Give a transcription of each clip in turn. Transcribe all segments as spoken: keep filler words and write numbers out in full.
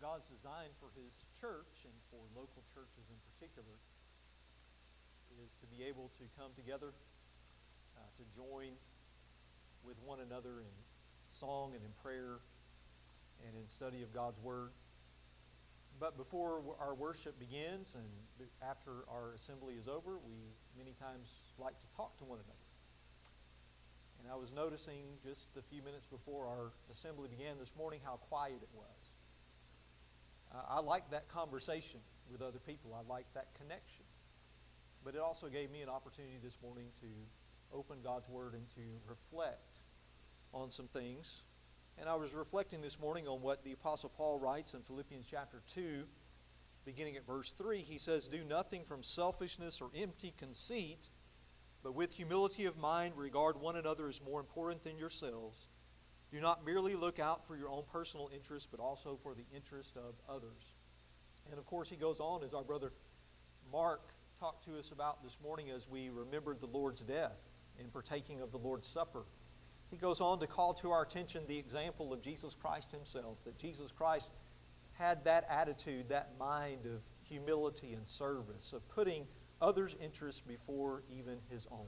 God's design for His church, and for local churches in particular, is to be able to come together, uh, to join with one another in song and in prayer and in study of God's Word. But before our worship begins and after our assembly is over, we many times like to talk to one another. And I was noticing just a few minutes before our assembly began this morning how quiet it was. Uh, I like that conversation with other people. I like that connection. But it also gave me an opportunity this morning to open God's Word and to reflect on some things. And I was reflecting this morning on what the Apostle Paul writes in Philippians chapter two, beginning at verse three. He says, "Do nothing from selfishness or empty conceit, but with humility of mind regard one another as more important than yourselves. Do not merely look out for your own personal interest, but also for the interest of others." And of course he goes on, as our brother Mark talked to us about this morning as we remembered the Lord's death in partaking of the Lord's Supper. He goes on to call to our attention the example of Jesus Christ Himself, that Jesus Christ had that attitude, that mind of humility and service, of putting others' interests before even His own.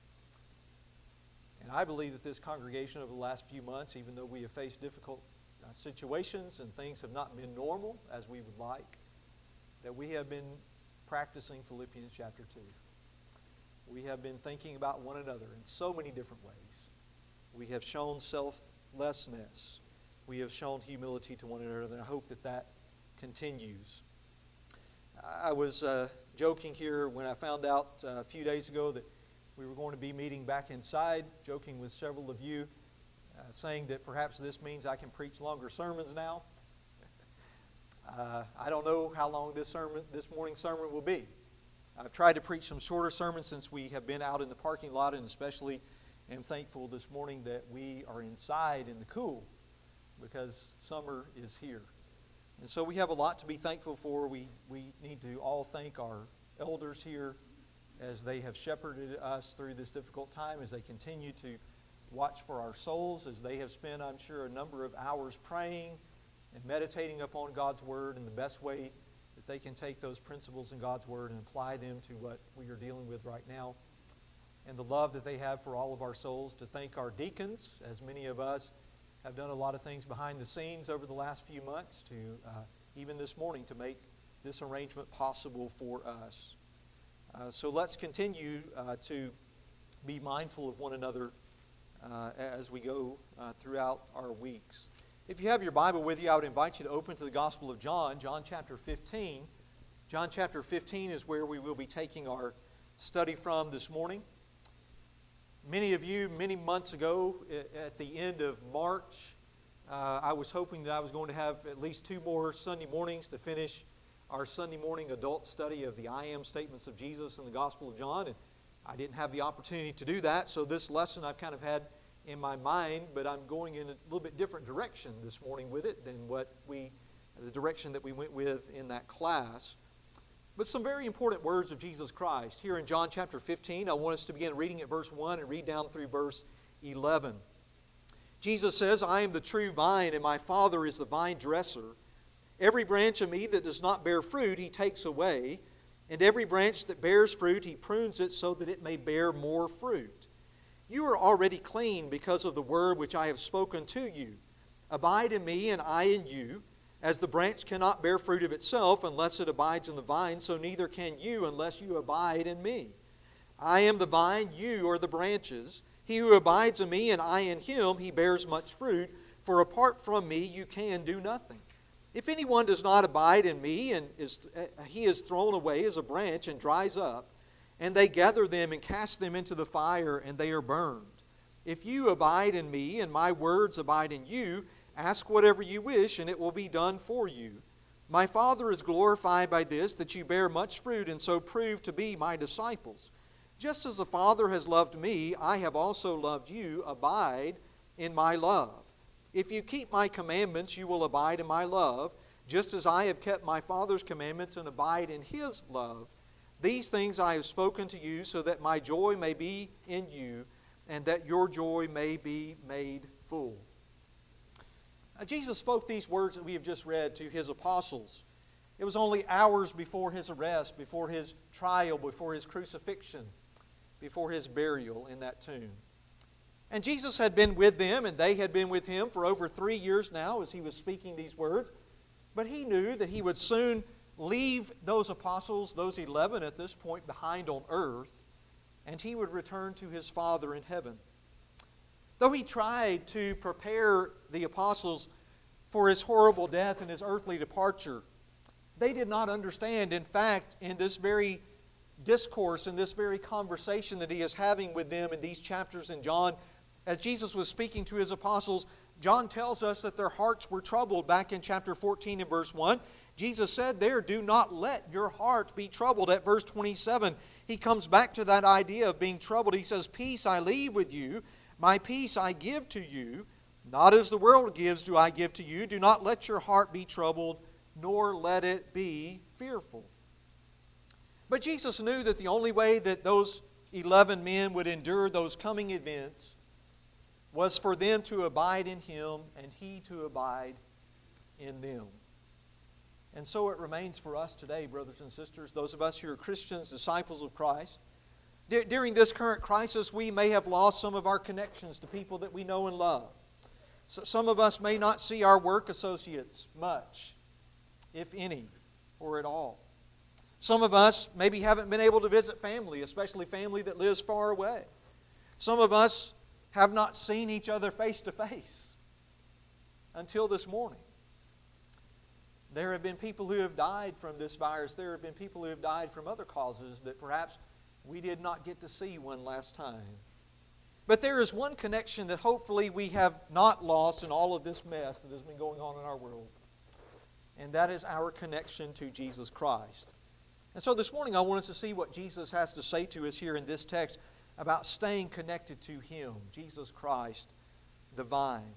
And I believe that this congregation over the last few months, even though we have faced difficult uh, situations and things have not been normal as we would like, that we have been practicing Philippians chapter two. We have been thinking about one another in so many different ways. We have shown selflessness. We have shown humility to one another, and I hope that that continues. I was uh, joking here when I found out uh, a few days ago that we were going to be meeting back inside, joking with several of you, uh, saying that perhaps this means I can preach longer sermons now. uh, I don't know how long this sermon, this morning's sermon will be. I've tried to preach some shorter sermons since we have been out in the parking lot, and especially am thankful this morning that we are inside in the cool because summer is here. And so we have a lot to be thankful for. We, we need to all thank our elders here as they have shepherded us through this difficult time, as they continue to watch for our souls, as they have spent, I'm sure, a number of hours praying and meditating upon God's Word in the best way that they can take those principles in God's Word and apply them to what we are dealing with right now. And the love that they have for all of our souls. To thank our deacons, as many of us have done a lot of things behind the scenes over the last few months, to uh, even this morning to make this arrangement possible for us. Uh, so let's continue uh, to be mindful of one another uh, as we go uh, throughout our weeks. If you have your Bible with you, I would invite you to open to the Gospel of John, John chapter fifteen. John chapter fifteen is where we will be taking our study from this morning. Many of you, many months ago, at the end of March, uh, I was hoping that I was going to have at least two more Sunday mornings to finish our Sunday morning adult study of the I Am statements of Jesus in the Gospel of John, and I didn't have the opportunity to do that, so this lesson I've kind of had in my mind, but I'm going in a little bit different direction this morning with it than what we, the direction that we went with in that class. But some very important words of Jesus Christ. Here in John chapter fifteen, I want us to begin reading at verse one and read down through verse eleven. Jesus says, "I am the true vine, and my Father is the vine dresser. Every branch of me that does not bear fruit, He takes away, and every branch that bears fruit, He prunes it so that it may bear more fruit. You are already clean because of the word which I have spoken to you. Abide in me, and I in you. As the branch cannot bear fruit of itself unless it abides in the vine, so neither can you unless you abide in me. I am the vine, you are the branches. He who abides in me and I in him, he bears much fruit, for apart from me you can do nothing. If anyone does not abide in me, and is, he is thrown away as a branch and dries up, and they gather them and cast them into the fire, and they are burned. If you abide in me, and my words abide in you, ask whatever you wish, and it will be done for you. My Father is glorified by this, that you bear much fruit, and so prove to be my disciples. Just as the Father has loved me, I have also loved you. Abide in my love. If you keep my commandments, you will abide in my love, just as I have kept my Father's commandments and abide in His love. These things I have spoken to you, so that my joy may be in you, and that your joy may be made full." Jesus spoke these words that we have just read to His apostles. It was only hours before His arrest, before His trial, before His crucifixion, before His burial in that tomb. And Jesus had been with them, and they had been with Him for over three years now as He was speaking these words. But He knew that He would soon leave those apostles, those eleven at this point, behind on earth, and He would return to His Father in heaven. Though He tried to prepare the apostles for His horrible death and His earthly departure, they did not understand. In fact, in this very discourse, in this very conversation that He is having with them in these chapters in John, as Jesus was speaking to His apostles, John tells us that their hearts were troubled. Back in chapter fourteen and verse one, Jesus said there, "Do not let your heart be troubled." At verse twenty-seven, He comes back to that idea of being troubled. He says, "Peace I leave with you, my peace I give to you. Not as the world gives do I give to you. Do not let your heart be troubled, nor let it be fearful." But Jesus knew that the only way that those eleven men would endure those coming events was for them to abide in Him and He to abide in them. And so it remains for us today, brothers and sisters, those of us who are Christians, disciples of Christ. D- during this current crisis, we may have lost some of our connections to people that we know and love. So some of us may not see our work associates much, if any, or at all. Some of us maybe haven't been able to visit family, especially family that lives far away. Some of us have not seen each other face to face until this morning. There have been people who have died from this virus. There have been people who have died from other causes that perhaps we did not get to see one last time. But there is one connection that hopefully we have not lost in all of this mess that has been going on in our world. And that is our connection to Jesus Christ. And so this morning I want us to see what Jesus has to say to us here in this text about staying connected to Him, Jesus Christ, the vine.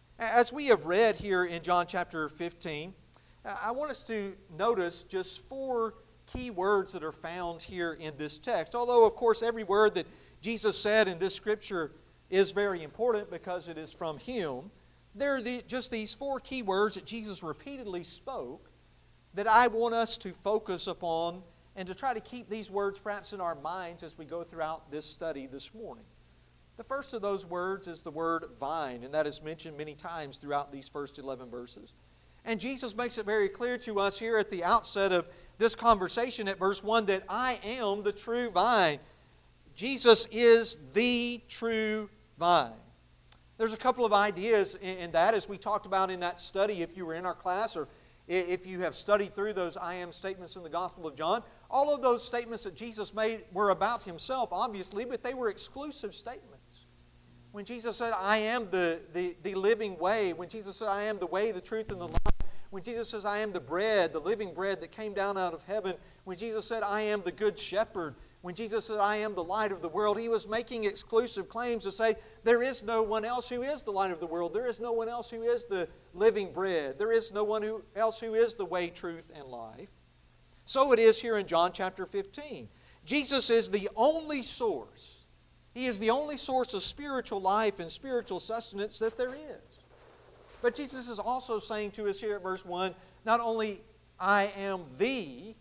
As we have read here in John chapter fifteen, I want us to notice just four key words that are found here in this text. Although, of course, every word that Jesus said in this Scripture is very important because it is from Him, there are the, just these four key words that Jesus repeatedly spoke that I want us to focus upon and to try to keep these words perhaps in our minds as we go throughout this study this morning. The first of those words is the word vine, and that is mentioned many times throughout these first eleven verses. And Jesus makes it very clear to us here at the outset of this conversation at verse one that I am the true vine. Jesus is the true vine. There's a couple of ideas in that, as we talked about in that study, if you were in our class or if you have studied through those I am statements in the Gospel of John. All of those statements that Jesus made were about Himself, obviously, but they were exclusive statements. When Jesus said, I am the, the, the living way, when Jesus said, I am the way, the truth, and the life, when Jesus says, I am the bread, the living bread that came down out of heaven, when Jesus said, I am the good shepherd, when Jesus said, I am the light of the world, He was making exclusive claims to say, there is no one else who is the light of the world. There is no one else who is the living bread. There is no one who else who is the way, truth, and life. So it is here in John chapter fifteen. Jesus is the only source. He is the only source of spiritual life and spiritual sustenance that there is. But Jesus is also saying to us here at verse one, not only I am the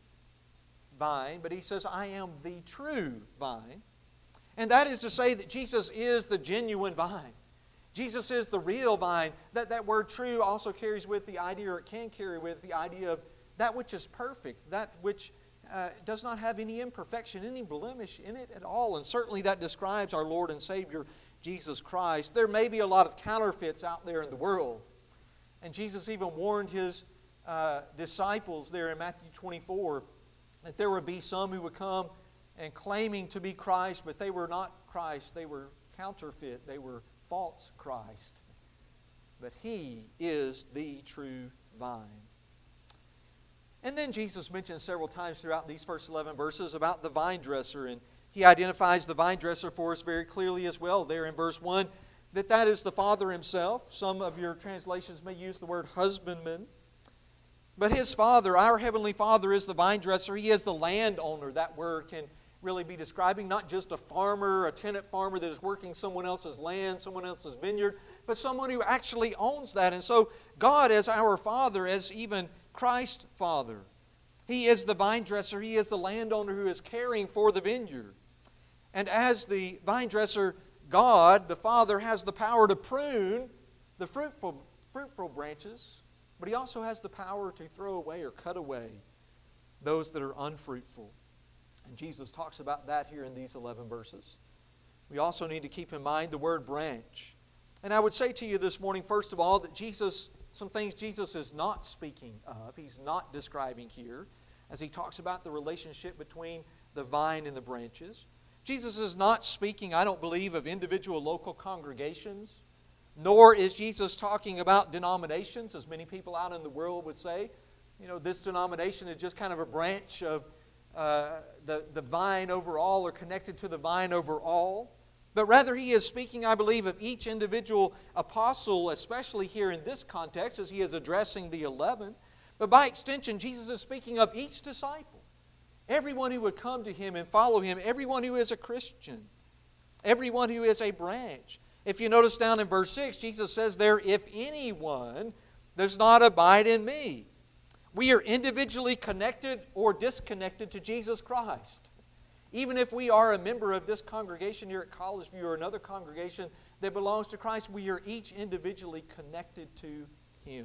vine, but He says, I am the true vine. And that is to say that Jesus is the genuine vine. Jesus is the real vine. That, that word true also carries with the idea, or it can carry with the idea of that which is perfect, that which uh, does not have any imperfection, any blemish in it at all. And certainly that describes our Lord and Savior, Jesus Christ. There may be a lot of counterfeits out there in the world. And Jesus even warned His uh, disciples there in Matthew twenty-four that there would be some who would come and claiming to be Christ, but they were not Christ. They were counterfeit. They were false Christ. But He is the true vine. And then Jesus mentions several times throughout these first eleven verses about the vine dresser, and He identifies the vine dresser for us very clearly as well there in verse one, that that is the Father Himself. Some of your translations may use the word husbandman. But His Father, our Heavenly Father, is the vine dresser. He is the landowner. That word can really be describing not just a farmer, a tenant farmer that is working someone else's land, someone else's vineyard, but someone who actually owns that. And so God as our Father, as even Christ's Father, He is the vine dresser, He is the landowner who is caring for the vineyard. And as the vine dresser, God, the Father, has the power to prune the fruitful, fruitful branches, but He also has the power to throw away or cut away those that are unfruitful. And Jesus talks about that here in these eleven verses. We also need to keep in mind the word branch. And I would say to you this morning, first of all, that Jesus, some things Jesus is not speaking of, He's not describing here, as He talks about the relationship between the vine and the branches. Jesus is not speaking, I don't believe, of individual local congregations, nor is Jesus talking about denominations, as many people out in the world would say. You know, this denomination is just kind of a branch of uh, the, the vine overall, or connected to the vine overall. But rather He is speaking, I believe, of each individual apostle, especially here in this context, as He is addressing the eleven. But by extension, Jesus is speaking of each disciple. Everyone who would come to Him and follow Him, everyone who is a Christian, everyone who is a branch. If you notice down in verse six, Jesus says there, if anyone does not abide in me. We are individually connected or disconnected to Jesus Christ. Even if we are a member of this congregation here at College View or another congregation that belongs to Christ, we are each individually connected to Him.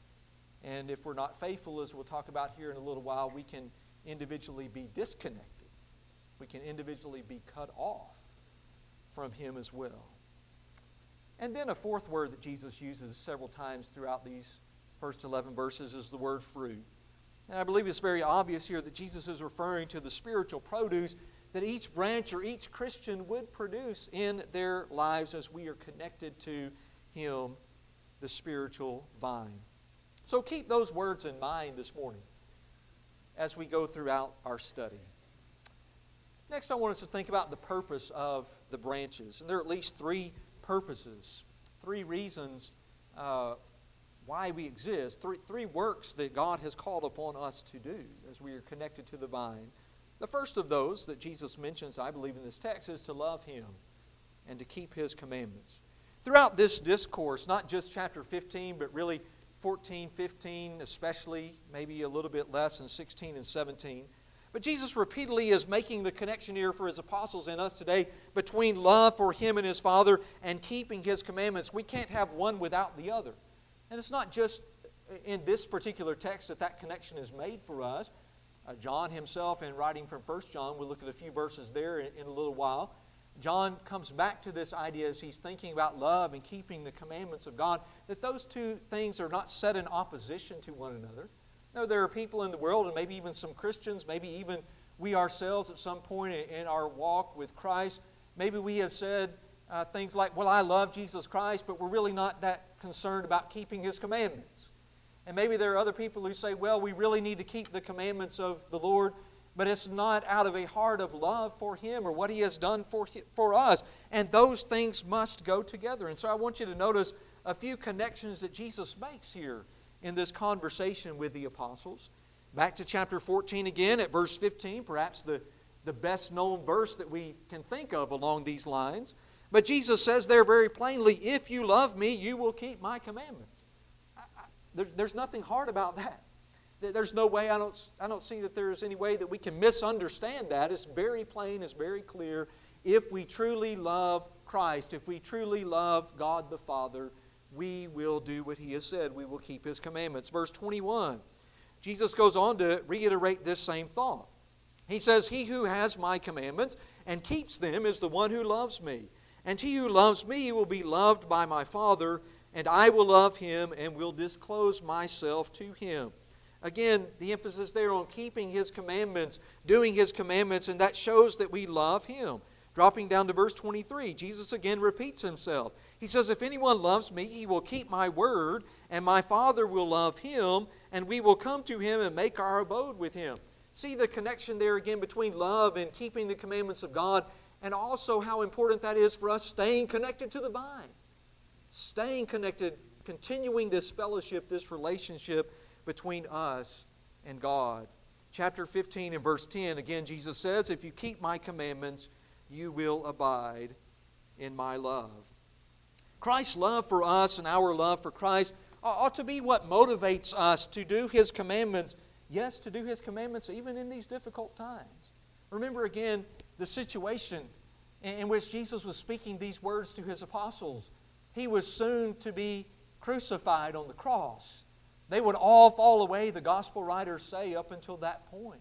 And if we're not faithful, as we'll talk about here in a little while, we can individually be disconnected. We can individually be cut off from Him as well. And then a fourth word that Jesus uses several times throughout these first eleven verses is the word fruit. And I believe it's very obvious here that Jesus is referring to the spiritual produce that each branch or each Christian would produce in their lives as we are connected to Him, the spiritual vine. So keep those words in mind this morning as we go throughout our study. Next, I want us to think about the purpose of the branches. And there are at least three purposes, three reasons uh, why we exist, three, three works that God has called upon us to do as we are connected to the vine. The first of those that Jesus mentions, I believe, in this text is to love Him and to keep His commandments. Throughout this discourse, not just chapter fifteen, but really fourteen, fifteen, especially, maybe a little bit less in sixteen and seventeen, but Jesus repeatedly is making the connection here for His apostles and us today between love for Him and His Father and keeping His commandments. We can't have one without the other. And it's not just in this particular text that that connection is made for us. Uh, John himself, in writing from First John, we'll look at a few verses there in, in a little while. John comes back to this idea as he's thinking about love and keeping the commandments of God, that those two things are not set in opposition to one another. No, there are people in the world, and maybe even some Christians, maybe even we ourselves at some point in our walk with Christ, maybe we have said uh, things like, well, I love Jesus Christ, but we're really not that concerned about keeping His commandments. And maybe there are other people who say, well, we really need to keep the commandments of the Lord, but it's not out of a heart of love for Him or what He has done for, for us. And those things must go together. And so I want you to notice a few connections that Jesus makes here in this conversation with the apostles. Back to chapter fourteen again at verse fifteen, perhaps the, the best known verse that we can think of along these lines. But Jesus says there very plainly, if you love me, you will keep my commandments. I, I, there, there's nothing hard about that. There's no way, I don't, I don't see that there's any way that we can misunderstand that. It's very plain, it's very clear. If we truly love Christ, if we truly love God the Father, we will do what He has said. We will keep His commandments. Verse twenty-one, Jesus goes on to reiterate this same thought. He says, he who has my commandments and keeps them is the one who loves me. And he who loves me will be loved by my Father, and I will love him and will disclose myself to him. Again, the emphasis there on keeping His commandments, doing His commandments, and that shows that we love Him. Dropping down to verse twenty-three, Jesus again repeats Himself. He says, if anyone loves me, he will keep my word, and my Father will love him, and we will come to him and make our abode with him. See the connection there again between love and keeping the commandments of God, and also how important that is for us staying connected to the vine. Staying connected, continuing this fellowship, this relationship between us and God. chapter fifteen and verse ten, again Jesus says, if you keep my commandments, you will abide in my love. Christ's love for us and our love for Christ ought to be what motivates us to do His commandments. Yes, to do His commandments even in these difficult times. Remember again the situation in which Jesus was speaking these words to His apostles. He was soon to be crucified on the cross. They would all fall away, the gospel writers say, up until that point.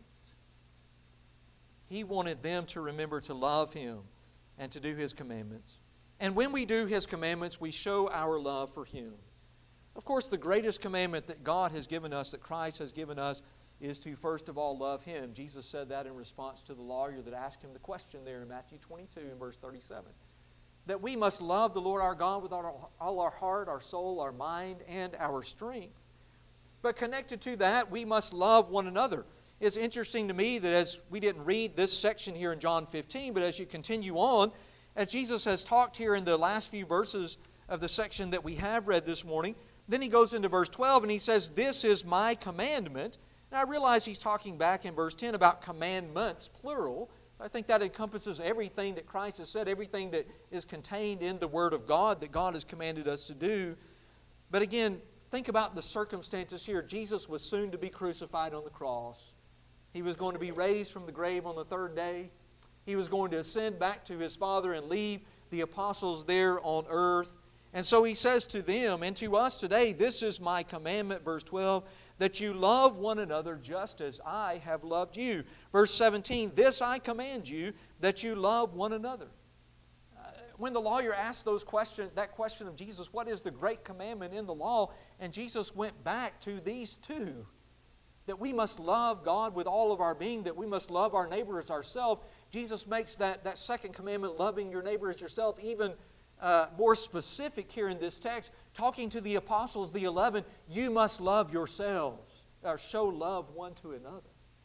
He wanted them to remember to love Him and to do His commandments. And when we do His commandments, we show our love for Him. Of course, the greatest commandment that God has given us, that Christ has given us, is to first of all love Him. Jesus said that in response to the lawyer that asked Him the question there in Matthew twenty-two and verse thirty-seven. That we must love the Lord our God with all our heart, our soul, our mind, and our strength. But connected to that, we must love one another. It's interesting to me that as we didn't read this section here in John fifteen, but as you continue on, as Jesus has talked here in the last few verses of the section that we have read this morning, then He goes into verse twelve and He says, this is my commandment. And I realize He's talking back in verse ten about commandments, plural. I think that encompasses everything that Christ has said, everything that is contained in the Word of God that God has commanded us to do. But again, think about the circumstances here. Jesus was soon to be crucified on the cross. He was going to be raised from the grave on the third day. He was going to ascend back to His Father and leave the apostles there on earth. And so He says to them and to us today, this is my commandment, verse twelve, that you love one another just as I have loved you. Verse seventeen, this I command you, that you love one another. Uh, when the lawyer asked those question, that question of Jesus, what is the great commandment in the law? And Jesus went back to these two. That we must love God with all of our being, that we must love our neighbor as ourselves. Jesus makes that, that second commandment, loving your neighbor as yourself, even uh, more specific here in this text. Talking to the apostles, the eleven, you must love yourselves, or show love one to another.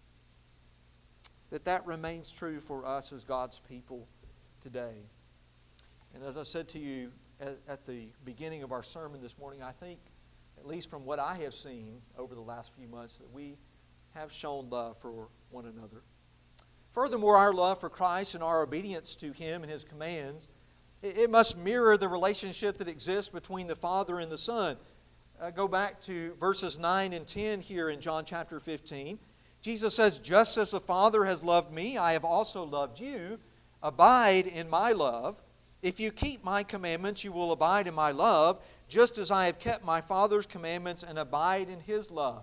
That that remains true for us as God's people today. And as I said to you at, at the beginning of our sermon this morning, I think, at least from what I have seen over the last few months, that we have shown love for one another. Furthermore, our love for Christ and our obedience to Him and His commands, it must mirror the relationship that exists between the Father and the Son. Uh, go back to verses nine and ten here in John chapter fifteen. Jesus says, just as the Father has loved me, I have also loved you. Abide in my love. If you keep my commandments, you will abide in my love, just as I have kept my Father's commandments and abide in His love.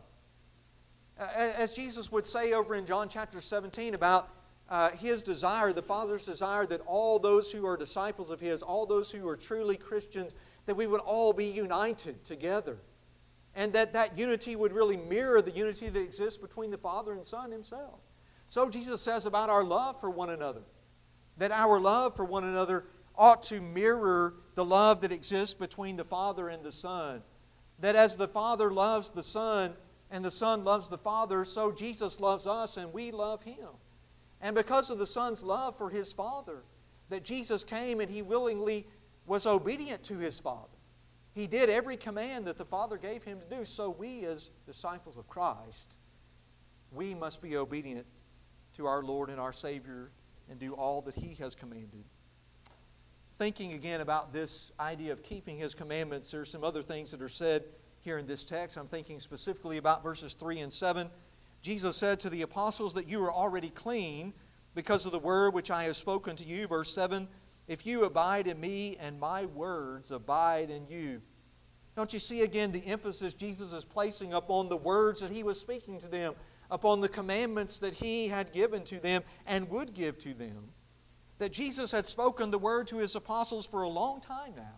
As Jesus would say over in John chapter seventeen about uh, His desire, the Father's desire that all those who are disciples of His, all those who are truly Christians, that we would all be united together. And that that unity would really mirror the unity that exists between the Father and Son Himself. So Jesus says about our love for one another, that our love for one another ought to mirror the love that exists between the Father and the Son. That as the Father loves the Son and the Son loves the Father, so Jesus loves us and we love Him. And because of the Son's love for His Father, that Jesus came and He willingly was obedient to His Father. He did every command that the Father gave Him to do. So we as disciples of Christ, we must be obedient to our Lord and our Savior and do all that He has commanded. Thinking again about this idea of keeping His commandments, there are some other things that are said here in this text. I'm thinking specifically about verses three and seven. Jesus said to the apostles that you are already clean because of the word which I have spoken to you. Verse seven, if you abide in me and my words abide in you. Don't you see again the emphasis Jesus is placing upon the words that He was speaking to them, upon the commandments that He had given to them and would give to them? That Jesus had spoken the word to His apostles for a long time now.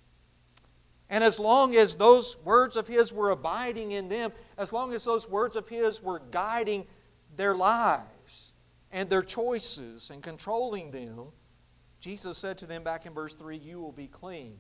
And as long as those words of His were abiding in them, as long as those words of His were guiding their lives and their choices and controlling them, Jesus said to them back in verse three, you will be clean.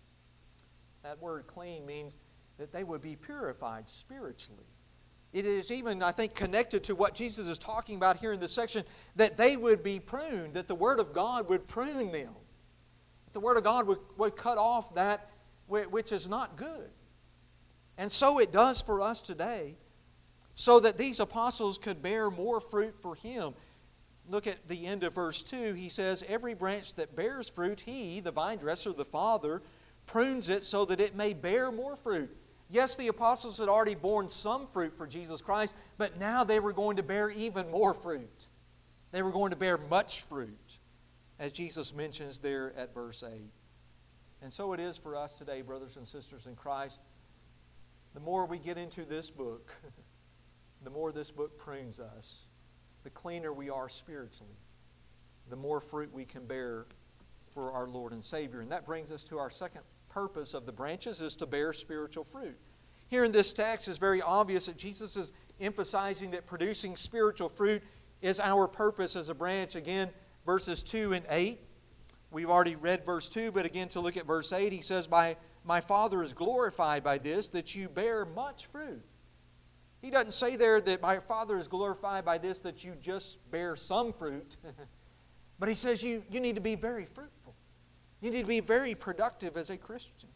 That word clean means that they would be purified spiritually. It is even, I think, connected to what Jesus is talking about here in this section, that they would be pruned, that the Word of God would prune them. That the Word of God would, would cut off that which is not good. And so it does for us today. so that these apostles could bear more fruit for Him. Look at the end of verse two. He says, every branch that bears fruit, He, the vine dresser, the Father, prunes it so that it may bear more fruit. Yes, the apostles had already borne some fruit for Jesus Christ, but now they were going to bear even more fruit. They were going to bear much fruit, as Jesus mentions there at verse eight. And so it is for us today, brothers and sisters in Christ. The more we get into this book, the more this book prunes us. The cleaner we are spiritually, the more fruit we can bear for our Lord and Savior. And that brings us to our second purpose of the branches, is to bear spiritual fruit. Here in this text, it's very obvious that Jesus is emphasizing that producing spiritual fruit is our purpose as a branch. Again, verses two and eight. We've already read verse two, but again, to look at verse eight, he says, "My, my Father is glorified by this, that you bear much fruit." He doesn't say there that my Father is glorified by this, that you just bear some fruit. But he says you, you need to be very fruitful. You need to be very productive as a Christian.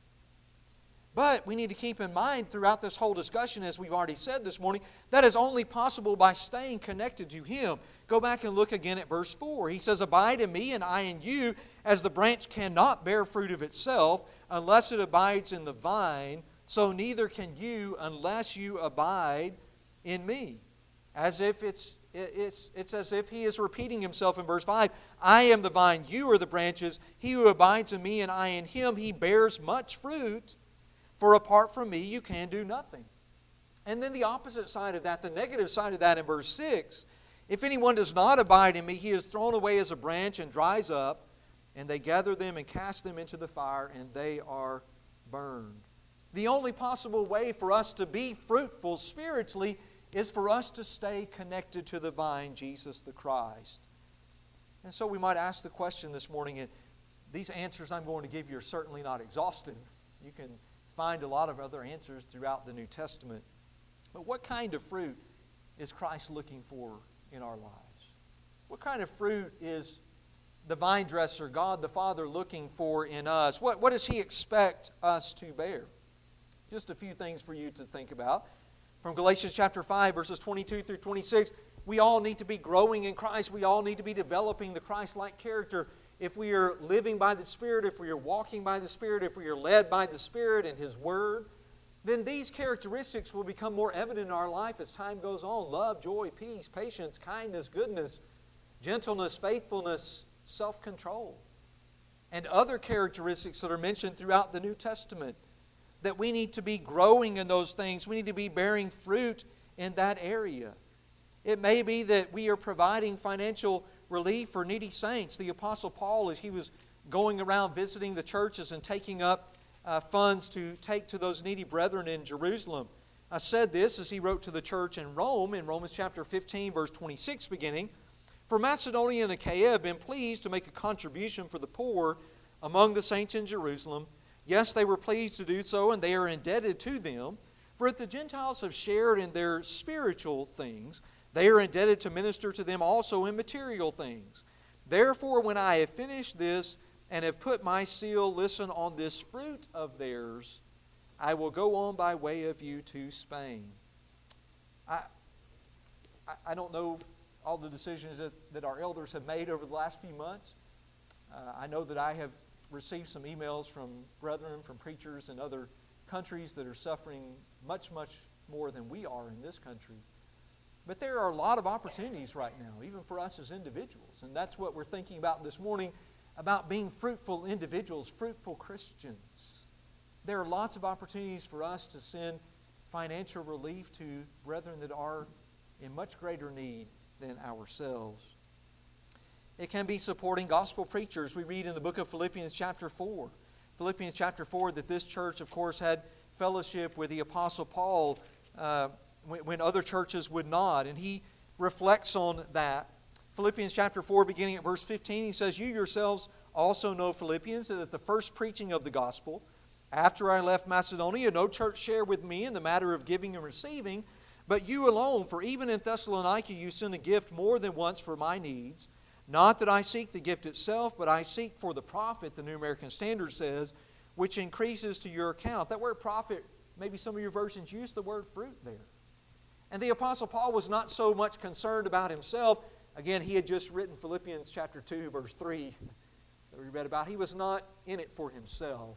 But we need to keep in mind throughout this whole discussion, as we've already said this morning, that is only possible by staying connected to Him. Go back and look again at verse four. He says, "Abide in me and I in you, as the branch cannot bear fruit of itself unless it abides in the vine, so neither can you unless you abide in me." As if it's, it's, it's as if he is repeating himself in verse five. "I am the vine, you are the branches. He who abides in me and I in him, he bears much fruit. For apart from me, you can do nothing." And then the opposite side of that, the negative side of that in verse six. "If anyone does not abide in me, he is thrown away as a branch and dries up, and they gather them and cast them into the fire, and they are burned." The only possible way for us to be fruitful spiritually is for us to stay connected to the vine, Jesus the Christ. And so we might ask the question this morning, and these answers I'm going to give you are certainly not exhaustive. You can find a lot of other answers throughout the New Testament. But what kind of fruit is Christ looking for in our lives? What kind of fruit is the vine dresser, God the Father, looking for in us? What, what does He expect us to bear? Just a few things for you to think about. From Galatians chapter five, verses twenty-two through twenty-six, we all need to be growing in Christ. We all need to be developing the Christ-like character. If we are living by the Spirit, if we are walking by the Spirit, if we are led by the Spirit and His Word, then these characteristics will become more evident in our life as time goes on. Love, joy, peace, patience, kindness, goodness, gentleness, faithfulness, self-control, and other characteristics that are mentioned throughout the New Testament. That we need to be growing in those things. We need to be bearing fruit in that area. It may be that we are providing financial relief for needy saints. The Apostle Paul, as he was going around visiting the churches and taking up uh, funds to take to those needy brethren in Jerusalem, uh, said this as he wrote to the church in Rome, in Romans chapter fifteen, verse twenty-six beginning, "For Macedonia and Achaia have been pleased to make a contribution for the poor among the saints in Jerusalem. Yes, they were pleased to do so, and they are indebted to them. For if the Gentiles have shared in their spiritual things, they are indebted to minister to them also in material things. Therefore, when I have finished this and have put my seal," listen, "on this fruit of theirs, I will go on by way of you to Spain." I, I, I don't know all the decisions that, that our elders have made over the last few months. Uh, I know that I have received some emails from brethren, from preachers in other countries that are suffering much, much more than we are in this country. But there are a lot of opportunities right now, even for us as individuals. And that's what we're thinking about this morning, about being fruitful individuals, fruitful Christians. There are lots of opportunities for us to send financial relief to brethren that are in much greater need than ourselves. It can be supporting gospel preachers. We read in the book of Philippians chapter four. Philippians chapter four that this church, of course, had fellowship with the Apostle Paul uh, when, when other churches would not. And he reflects on that. Philippians chapter four, beginning at verse fifteen, he says, "You yourselves also know, Philippians, that at the first preaching of the gospel, after I left Macedonia, no church shared with me in the matter of giving and receiving, but you alone. For even in Thessalonica you sent a gift more than once for my needs. Not that I seek the gift itself, but I seek for the profit," the New American Standard says, "which increases to your account." That word profit, maybe some of your versions use the word fruit there. And the Apostle Paul was not so much concerned about himself. Again, he had just written Philippians chapter two, verse three that we read about. He was not in it for himself.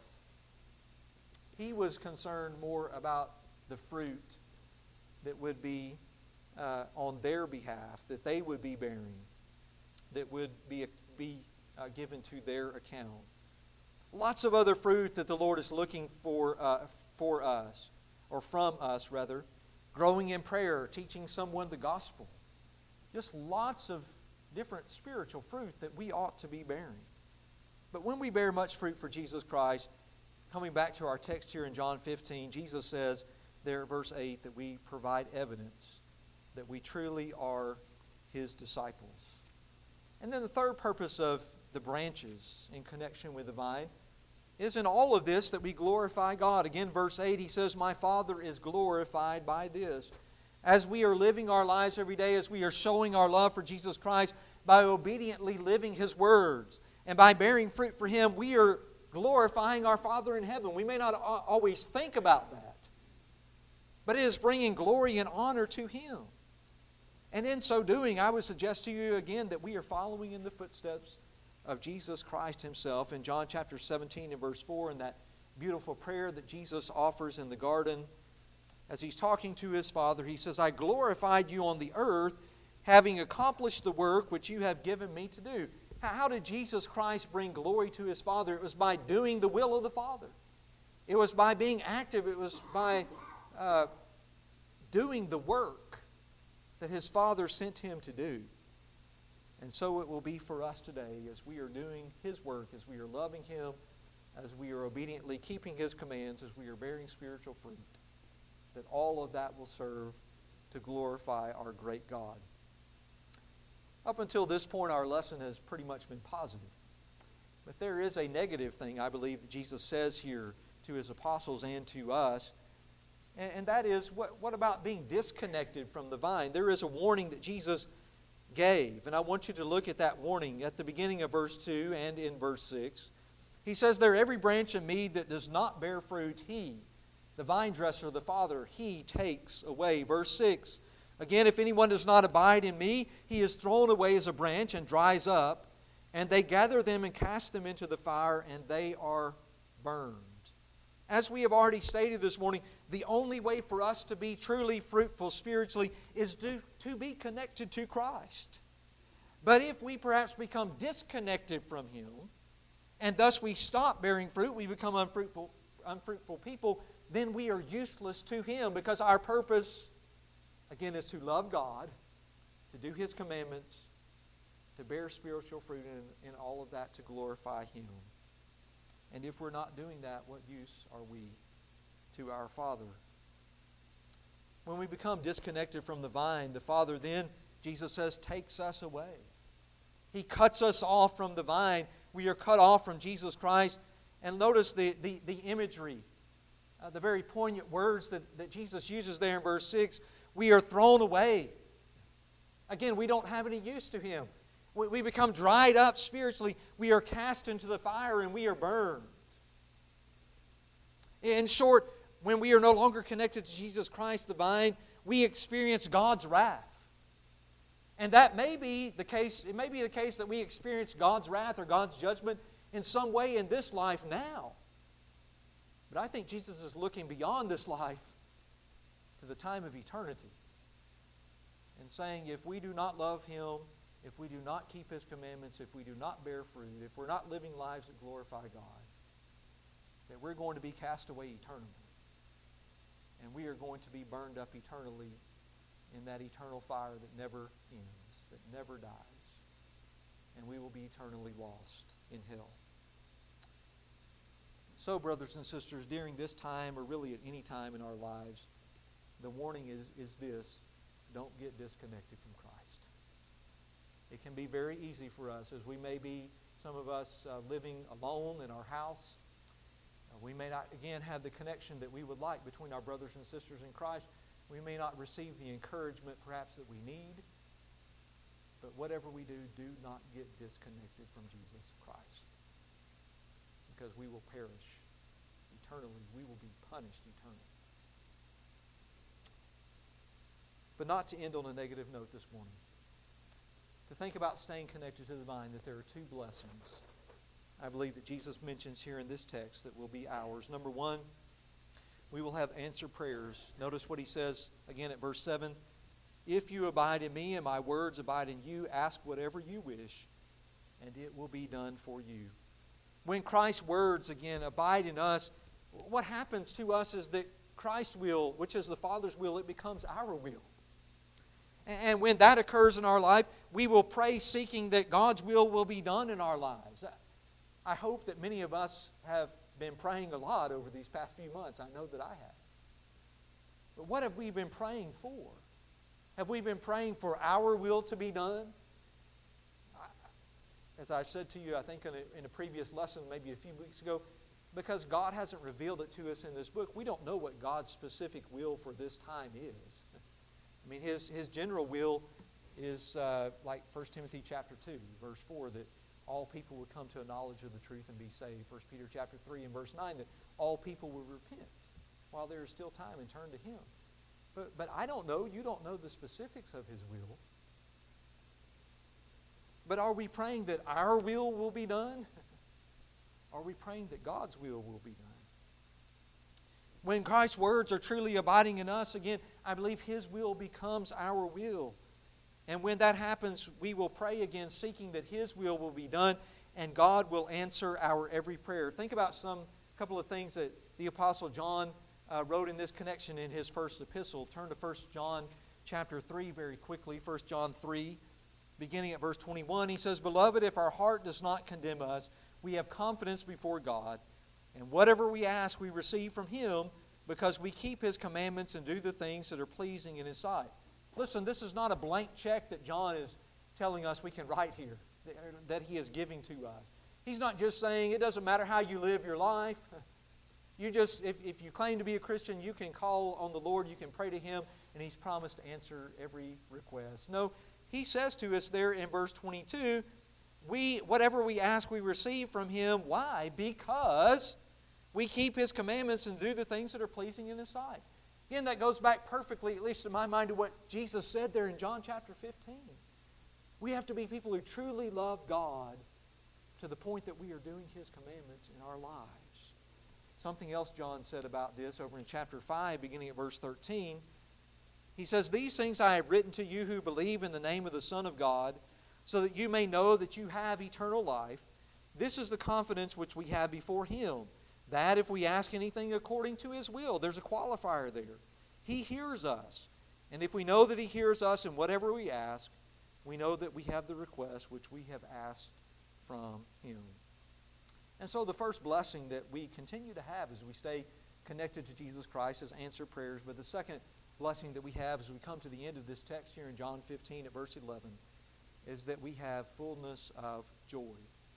He was concerned more about the fruit that would be uh, on their behalf, that they would be bearing, that would be, be uh, given to their account. Lots of other fruit that the Lord is looking for, uh, for us, or from us rather. Growing in prayer, teaching someone the gospel. Just lots of different spiritual fruit that we ought to be bearing. But when we bear much fruit for Jesus Christ, coming back to our text here in John fifteen, Jesus says there at verse eight that we provide evidence that we truly are His disciples. And then the third purpose of the branches in connection with the vine is in all of this that we glorify God. Again, verse eight, He says, "My Father is glorified by this." As we are living our lives every day, as we are showing our love for Jesus Christ by obediently living His words and by bearing fruit for Him, we are glorifying our Father in heaven. We may not always think about that, but it is bringing glory and honor to Him. And in so doing, I would suggest to you again that we are following in the footsteps of Jesus Christ Himself. In John chapter seventeen and verse four, in that beautiful prayer that Jesus offers in the garden, as He's talking to His Father, He says, "I glorified you on the earth, having accomplished the work which you have given me to do." How did Jesus Christ bring glory to His Father? It was by doing the will of the Father. It was by being active. It was by uh, doing the work that His Father sent Him to do. And so it will be for us today as we are doing His work, as we are loving Him, as we are obediently keeping His commands, as we are bearing spiritual fruit, that all of that will serve to glorify our great God. Up until this point, our lesson has pretty much been positive. But there is a negative thing, I believe, that Jesus says here to His apostles and to us. And, and that is, what, what about being disconnected from the vine? There is a warning that Jesus gave. And I want you to look at that warning at the beginning of verse two and in verse six. He says there, "Every branch in me that does not bear fruit, He, the vine dresser, the Father, He takes away." Verse six, "Again, if anyone does not abide in me, he is thrown away as a branch and dries up, and they gather them and cast them into the fire, and they are burned." As we have already stated this morning, the only way for us to be truly fruitful spiritually is to, to be connected to Christ. But if we perhaps become disconnected from Him, and thus we stop bearing fruit, we become unfruitful, unfruitful people, then we are useless to Him, because our purpose, again, is to love God, to do His commandments, to bear spiritual fruit, and in all of that to glorify Him. And if we're not doing that, what use are we to our Father? When we become disconnected from the vine, the Father then, Jesus says, takes us away. He cuts us off from the vine. We are cut off from Jesus Christ. And notice the, the, the imagery, uh, the very poignant words that, that Jesus uses there in verse six. We are thrown away. Again, we don't have any use to Him. We, we become dried up spiritually. We are cast into the fire and we are burned. In short, when we are no longer connected to Jesus Christ, the vine, we experience God's wrath. And that may be the case, it may be the case that we experience God's wrath or God's judgment in some way in this life now. But I think Jesus is looking beyond this life to the time of eternity and saying, if we do not love Him, if we do not keep His commandments, if we do not bear fruit, if we're not living lives that glorify God, that we're going to be cast away eternally. And we are going to be burned up eternally in that eternal fire that never ends, that never dies. And we will be eternally lost in hell. So, brothers and sisters, during this time, or really at any time in our lives, the warning is, is this: don't get disconnected from Christ. It can be very easy for us, as we may be, some of us, uh, living alone in our house. Uh, we may not, again, have the connection that we would like between our brothers and sisters in Christ. We may not receive the encouragement, perhaps, that we need. But whatever we do, do not get disconnected from Jesus Christ, because we will perish eternally. We will be punished eternally. But not to end on a negative note this morning. To think about staying connected to the vine, that there are two blessings I believe that Jesus mentions here in this text that will be ours. Number one, we will have answered prayers. Notice what he says again at verse seven. If you abide in me and my words abide in you, ask whatever you wish, and it will be done for you. When Christ's words, again, abide in us, what happens to us is that Christ's will, which is the Father's will, it becomes our will. And when that occurs in our life, we will pray seeking that God's will will be done in our lives. I hope that many of us have been praying a lot over these past few months. I know that I have. But what have we been praying for? Have we been praying for our will to be done? As I said to you, I think in a, in a previous lesson, maybe a few weeks ago, because God hasn't revealed it to us in this book, we don't know what God's specific will for this time is. I mean, His, his general will is uh, like First Timothy chapter two, verse four, that all people would come to a knowledge of the truth and be saved. First Peter chapter three and verse nine, that all people will repent while there is still time and turn to Him. But, but I don't know, you don't know the specifics of His will. But are we praying that our will will be done? Are we praying that God's will will be done? When Christ's words are truly abiding in us, again, I believe His will becomes our will. And when that happens, we will pray again, seeking that His will will be done, and God will answer our every prayer. Think about some couple of things that the Apostle John uh, wrote in this connection in his first epistle. Turn to First John chapter three very quickly. First John three, beginning at verse twenty-one. He says, Beloved, if our heart does not condemn us, we have confidence before God, and whatever we ask we receive from Him, because we keep His commandments and do the things that are pleasing in His sight. Listen, this is not a blank check that John is telling us we can write here, that he is giving to us. He's not just saying it doesn't matter how you live your life. You just, if, if you claim to be a Christian, you can call on the Lord, you can pray to Him, and He's promised to answer every request. No, He says to us there in verse twenty-two, we, whatever we ask we receive from Him. Why? Because we keep His commandments and do the things that are pleasing in His sight. Again, that goes back perfectly, at least in my mind, to what Jesus said there in John chapter fifteen. We have to be people who truly love God to the point that we are doing His commandments in our lives. Something else John said about this over in chapter five, beginning at verse thirteen. He says, These things I have written to you who believe in the name of the Son of God, so that you may know that you have eternal life. This is the confidence which we have before Him, that if we ask anything according to His will, there's a qualifier there. He hears us. And if we know that He hears us in whatever we ask, we know that we have the request which we have asked from Him. And so the first blessing that we continue to have as we stay connected to Jesus Christ is answer prayers. But the second blessing that we have as we come to the end of this text here in John fifteen at verse eleven is that we have fullness of joy.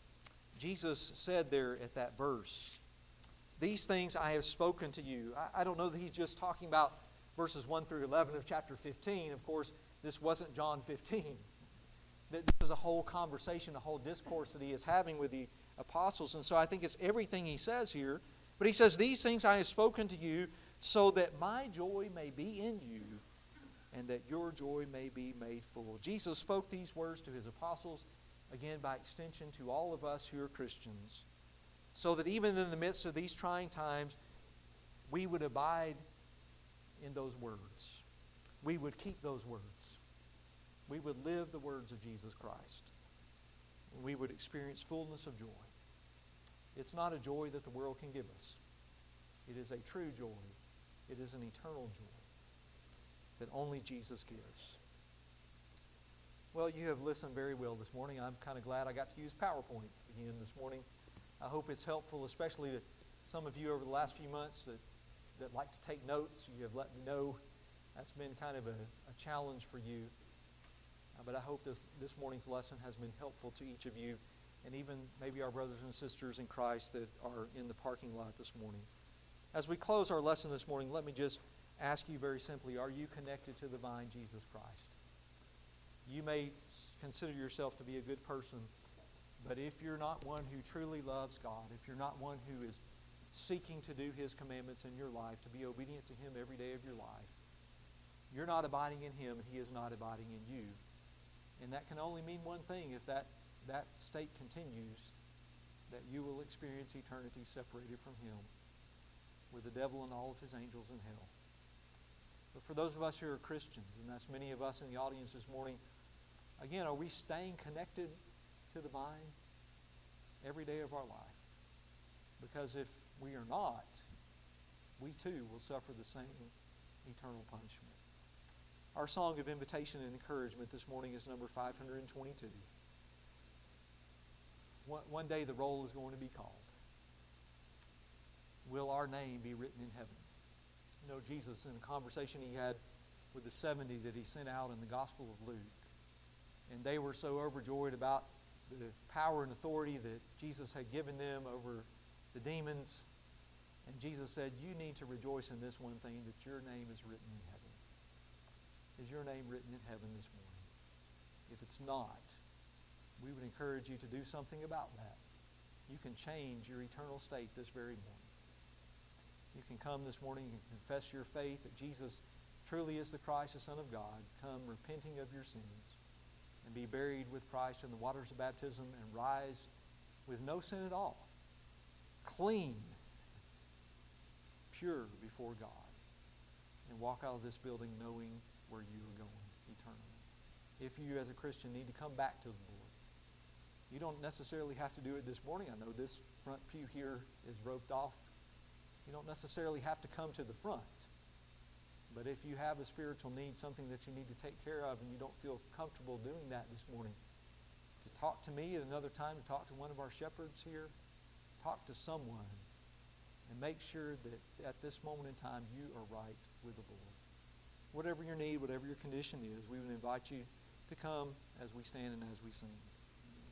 Jesus said there at that verse, These things I have spoken to you. I, I don't know that He's just talking about verses one through eleven of chapter fifteen. Of course, this wasn't John fifteen. This is a whole conversation, a whole discourse that He is having with the apostles. And so I think it's everything He says here. But He says, These things I have spoken to you so that my joy may be in you and that your joy may be made full. Jesus spoke these words to His apostles, again by extension to all of us who are Christians, so that even in the midst of these trying times, we would abide in those words. We would keep those words. We would live the words of Jesus Christ. And we would experience fullness of joy. It's not a joy that the world can give us. It is a true joy. It is an eternal joy that only Jesus gives. Well, you have listened very well this morning. I'm kind of glad I got to use PowerPoint again this morning. I hope it's helpful, especially to some of you over the last few months that, that like to take notes. You have let me know that's been kind of a, a challenge for you. Uh, but I hope this, this morning's lesson has been helpful to each of you, and even maybe our brothers and sisters in Christ that are in the parking lot this morning. As we close our lesson this morning, let me just ask you very simply, are you connected to the vine, Jesus Christ? You may consider yourself to be a good person, but if you're not one who truly loves God, if you're not one who is seeking to do His commandments in your life, to be obedient to Him every day of your life, You're not abiding in Him, and He is not abiding in you. And that can only mean one thing: if that, that state continues, that you will experience eternity separated from Him, with the devil and all of his angels in hell. But for those of us who are Christians, and that's many of us in the audience this morning, again, are we staying connected to the vine every day of our life? Because if we are not, we too will suffer the same eternal punishment. Our song of invitation and encouragement this morning is number five hundred twenty-two. One, one day the roll is going to be called. Will our name be written in heaven? You know, Jesus, in a conversation he had with the seventy that he sent out in the Gospel of Luke, and they were so overjoyed about the power and authority that Jesus had given them over the demons. And Jesus said, you need to rejoice in this one thing, that your name is written in heaven. Is your name written in heaven this morning? If it's not, we would encourage you to do something about that. You can change your eternal state this very morning. You can come this morning and confess your faith that Jesus truly is the Christ, the Son of God. Come repenting of your sins and be buried with Christ in the waters of baptism and rise with no sin at all, clean, pure before God, and walk out of this building knowing where you are going eternally. If you as a Christian need to come back to the Lord, you don't necessarily have to do it this morning. I know this front pew here is roped off. You don't necessarily have to come to the front. But if you have a spiritual need, something that you need to take care of, and you don't feel comfortable doing that this morning, to talk to me at another time, to talk to one of our shepherds here, talk to someone, and make sure that at this moment in time you are right with the Lord. Whatever your need, whatever your condition is, we would invite you to come as we stand and as we sing.